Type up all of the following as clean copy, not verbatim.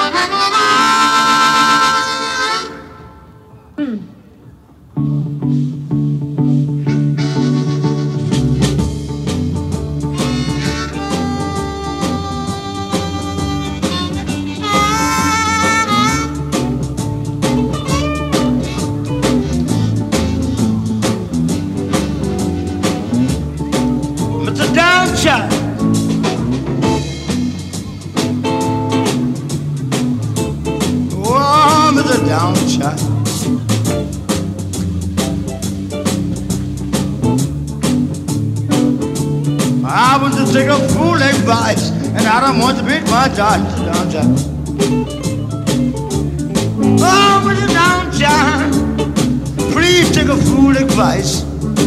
I want to take a fool advice, and I don't want to beat my time. Downtown. Oh, Mr. Downtown, please take a fool advice.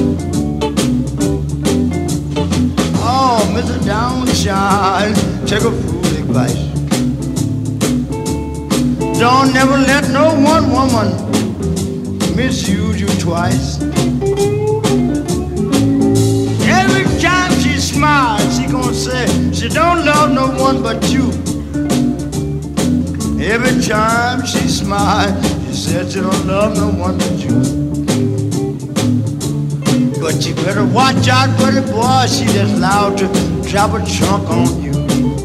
Oh, Mr. Downtown, take a fool advice. Don't never let no one woman misuse you twice. Every time she smiles, she gonna say she don't love no one but you. Every time she smiles, she says she don't love no one but you. But you better watch out for the boy, she just allowed to drop a trunk on you.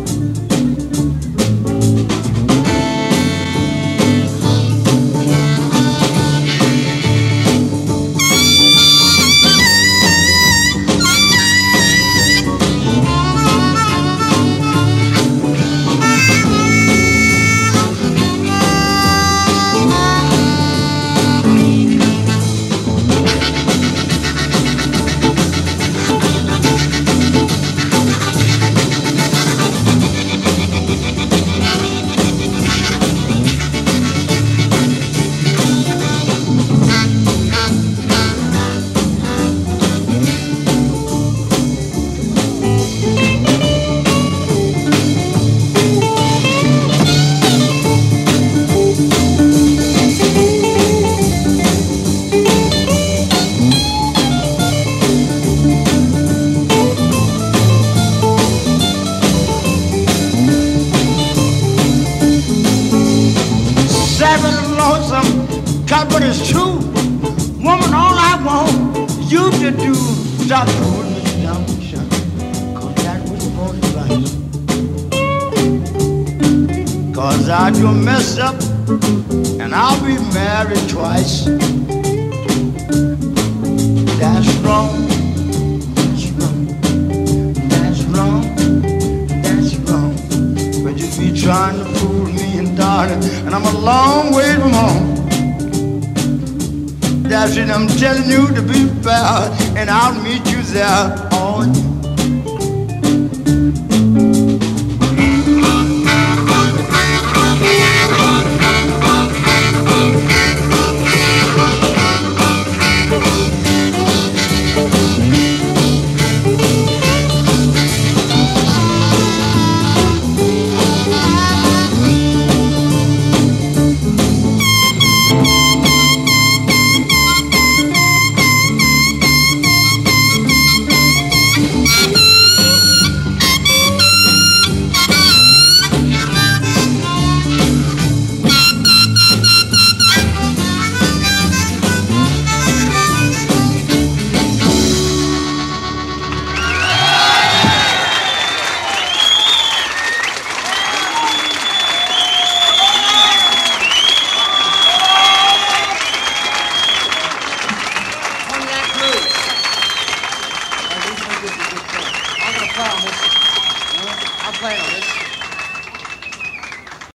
But it's true, woman, all I want you to do, stop pulling me down, son, 'cause that was for the right. 'Cause I do mess up, and I'll be married twice. That's wrong, that's wrong, that's wrong, that's wrong. But you be trying to fool me and darling, and I'm a long way from home. That's it, I'm telling you to be fair, and I'll meet you there all day. I'll play on this.